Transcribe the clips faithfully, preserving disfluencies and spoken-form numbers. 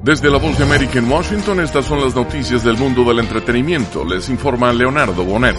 Desde la Voz de América en Washington, estas son las noticias del mundo del entretenimiento. Les informa Leonardo Bonet.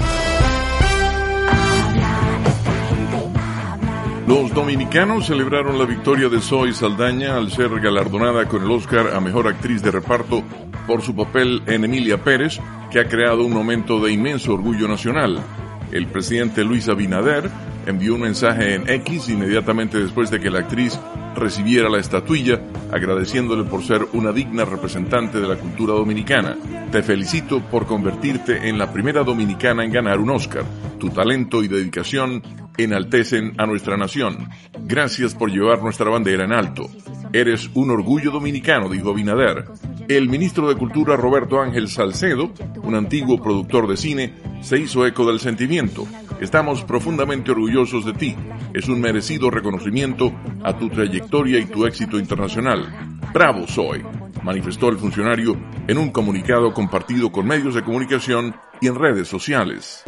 Los dominicanos celebraron la victoria de Zoe Saldaña al ser galardonada con el Oscar a Mejor Actriz de Reparto por su papel en Emilia Pérez, que ha creado un momento de inmenso orgullo nacional. El presidente Luis Abinader envió un mensaje en X inmediatamente después de que la actriz recibiera la estatuilla, agradeciéndole por ser una digna representante de la cultura dominicana. Te felicito por convertirte en la primera dominicana en ganar un Oscar. Tu talento y dedicación enaltecen a nuestra nación. Gracias por llevar nuestra bandera en alto. Eres un orgullo dominicano, dijo Abinader. El ministro de Cultura Roberto Ángel Salcedo, un antiguo productor de cine, se hizo eco del sentimiento. Estamos profundamente orgullosos de ti. Es un merecido reconocimiento a tu trayectoria y tu éxito internacional. ¡Bravo, Zoe!, manifestó el funcionario en un comunicado compartido con medios de comunicación y en redes sociales.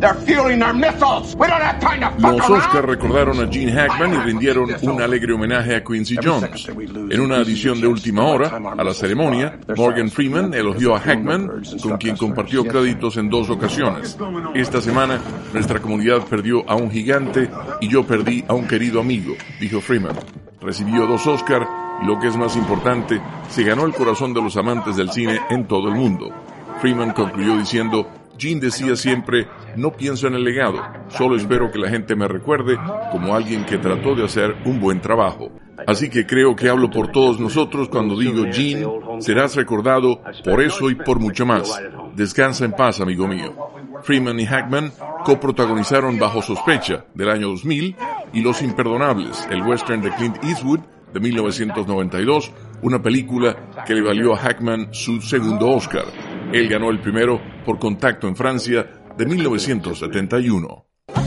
Los Oscars recordaron a Gene Hackman y rindieron un alegre homenaje a Quincy Jones. En una adición de última hora a la ceremonia, Morgan Freeman elogió a Hackman, con quien compartió créditos en dos ocasiones. Esta semana, nuestra comunidad perdió a un gigante y yo perdí a un querido amigo, dijo Freeman. Recibió dos Oscars y, lo que es más importante, se ganó el corazón de los amantes del cine en todo el mundo. Freeman concluyó diciendo: Gene decía siempre, no pienso en el legado, solo espero que la gente me recuerde como alguien que trató de hacer un buen trabajo. Así que creo que hablo por todos nosotros cuando digo, Gene, serás recordado por eso y por mucho más. Descansa en paz, amigo mío. Freeman y Hackman coprotagonizaron Bajo Sospecha, del año dos mil, y Los Imperdonables, el western de Clint Eastwood, de mil novecientos noventa y dos, una película que le valió a Hackman su segundo Oscar. Él ganó el primero por Contacto en Francia, de mil novecientos setenta y uno.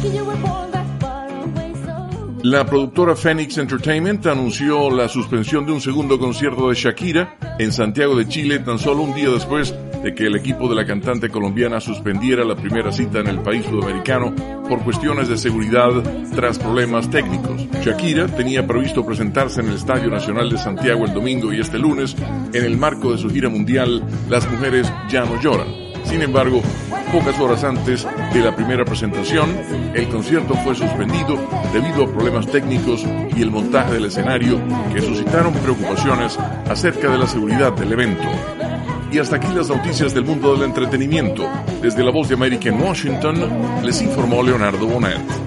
La productora Phoenix Entertainment anunció la suspensión de un segundo concierto de Shakira en Santiago de Chile tan solo un día después de que el equipo de la cantante colombiana suspendiera la primera cita en el país sudamericano por cuestiones de seguridad tras problemas técnicos. Shakira tenía previsto presentarse en el Estadio Nacional de Santiago el domingo y este lunes en el marco de su gira mundial Las Mujeres Ya No Lloran. Sin embargo, pocas horas antes de la primera presentación, el concierto fue suspendido debido a problemas técnicos y el montaje del escenario que suscitaron preocupaciones acerca de la seguridad del evento. Y hasta aquí las noticias del mundo del entretenimiento. Desde la Voz de América en Washington, les informó Leonardo Bonet.